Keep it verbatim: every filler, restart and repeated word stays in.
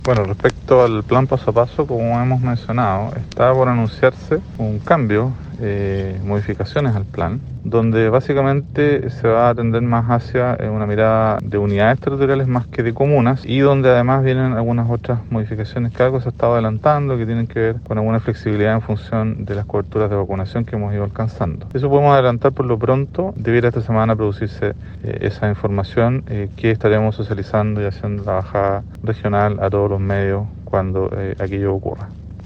Bueno, respecto al plan paso a paso, como hemos mencionado, está por anunciarse un cambio, eh, modificaciones al plan, donde básicamente se va a atender más hacia eh, una mirada de unidades territoriales más que de comunas, y donde además vienen algunas otras modificaciones que algo se ha estado adelantando, que tienen que ver con alguna flexibilidad en función de las coberturas de vacunación que hemos ido alcanzando. Eso podemos adelantar por lo pronto. Debiera esta semana producirse eh, esa información eh, que estaremos socializando y haciendo la bajada regional a todos los medios cuando eh, aquello ocurra.